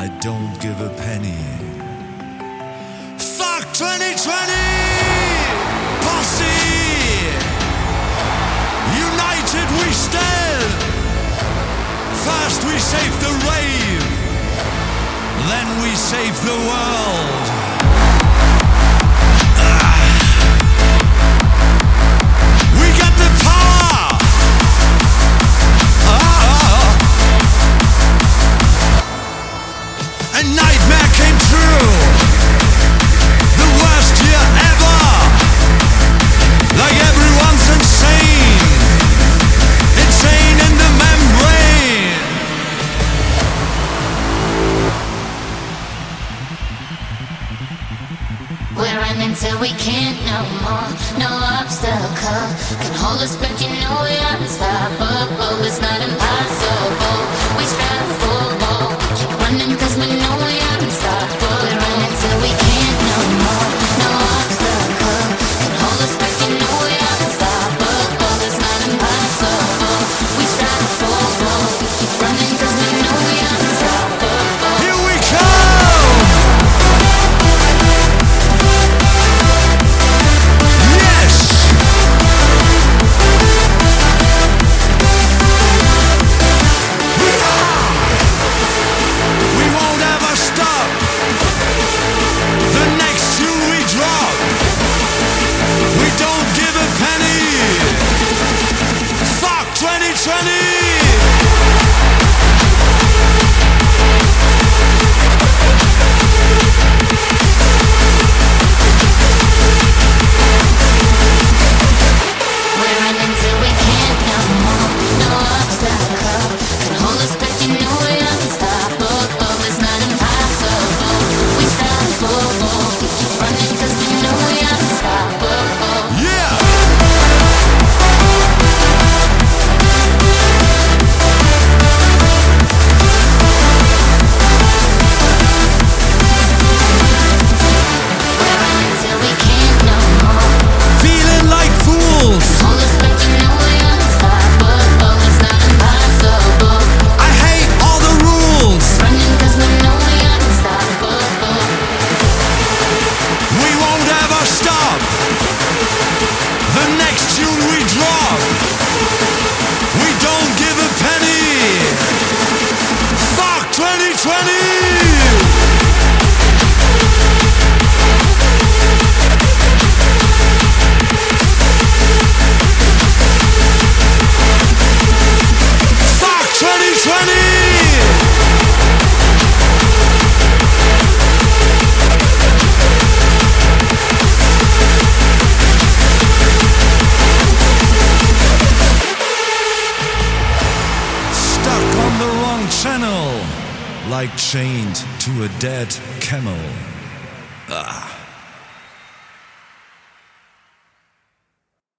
I don't give a penny. Fuck 2020! Posse! United we stand! First we save the rave, then we save the world. We got the power! A nightmare came true. The worst year ever. Like everyone's insane. Insane in the membrane. We're running till we can't no more. No obstacle can hold us back. You know we're unstoppable. It's not impossible. We strive for more. Keep running 'cause we know we're unstoppable. We're running till we can't no more. No obstacle can hold us back. You know we're unstoppable. It's not impossible. We strive for more. Keep running 'cause we know we're unstoppable. Here we come! Yes! We won't ever stop. The next tune we drop, we don't give a penny. Fuck 2020! We're running till we can't no more. No obstacle can hold us back. You know we're unstoppable. It's not impossible. We strive for more. We keep running 'cause we know we're unstoppable. Yeah! We're running till we can't no more. Feeling like fools. Hold us back. You know we're unstoppable. It's not impossible. I hate all the rules. Running 'cause we know we're unstoppable. We won't ever stop. The next tune we drop, we don't give a penny. Fuck 2020! Fuck 2020! Stuck on the wrong channel, like chained to a dead camel. Ah.